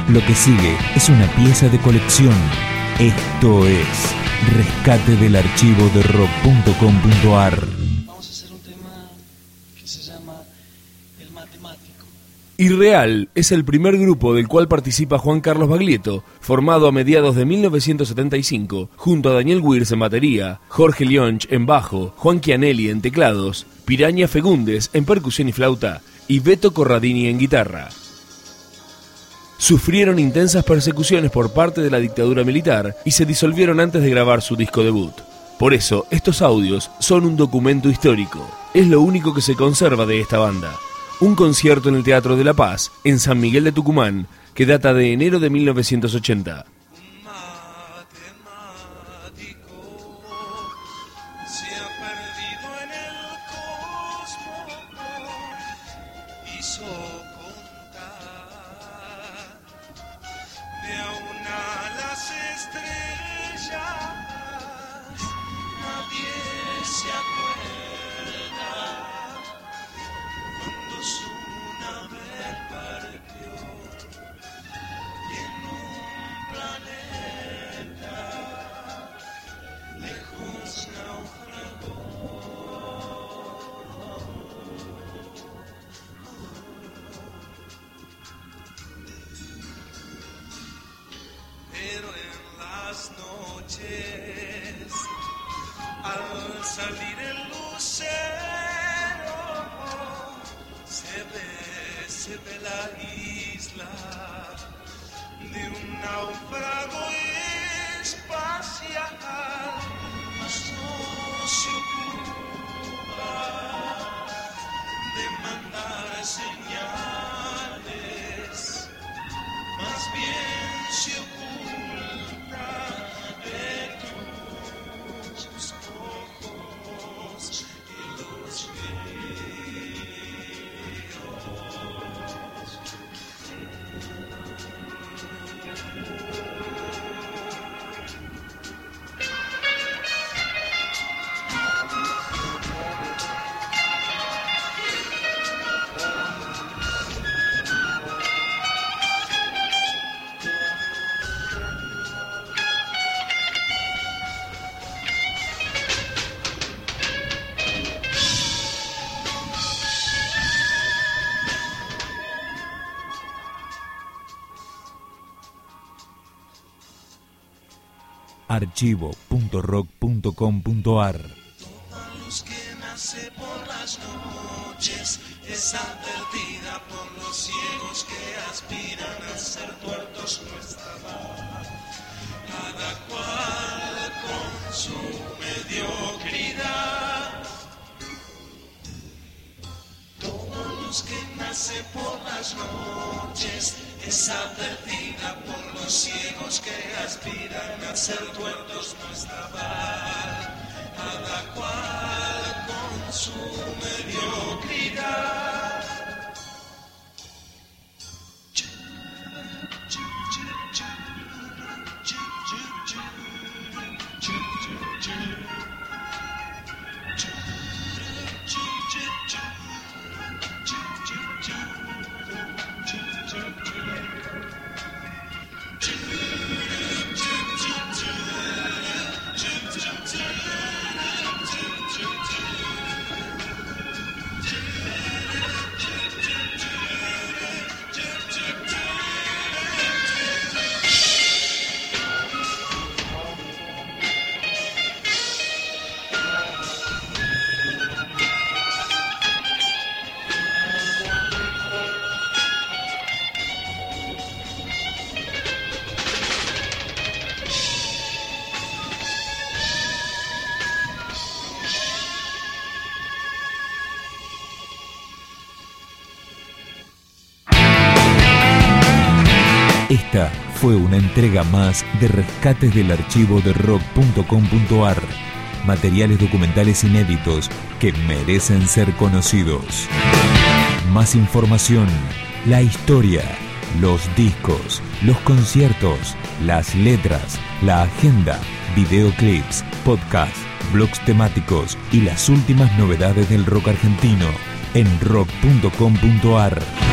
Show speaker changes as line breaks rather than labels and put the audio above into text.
Lo que sigue es una pieza de colección. Esto es Rescate del archivo de rock.com.ar.
Vamos a hacer un tema que se llama El Matemático.
Irreal es el primer grupo del cual participa Juan Carlos Baglietto, formado a mediados de 1975, junto a Daniel Wirs en batería, Jorge Lionch en bajo, Juan Chianelli en teclados, Piraña Fegundes en percusión y flauta, y Beto Corradini en guitarra. Sufrieron intensas persecuciones por parte de la dictadura militar y se disolvieron antes de grabar su disco debut. Por eso, estos audios son un documento histórico. Es lo único que se conserva de esta banda. Un concierto en el Teatro de la Paz, en San Miguel de Tucumán, que data de enero de 1980.
Al salir el lucero se ve la isla de un náufrago espacial, mas no se ocupa de mandar señales, más bien se oculta de tus ojos y los
archivo.rock.com.ar.
Toda luz que nace por las noches es advertida por los ciegos que aspiran a ser tuertos nuestra voz. Cada cual con su mediocridad. Toda luz que nace por las noches es advertida por los ciegos que aspiran a ser tuertos nuestra paz. Cada cual con su mediocridad.
Esta fue una entrega más de Rescates del archivo de rock.com.ar. Materiales documentales inéditos que merecen ser conocidos. Más información, la historia, los discos, los conciertos, las letras, la agenda, videoclips, podcasts, blogs temáticos y las últimas novedades del rock argentino en rock.com.ar.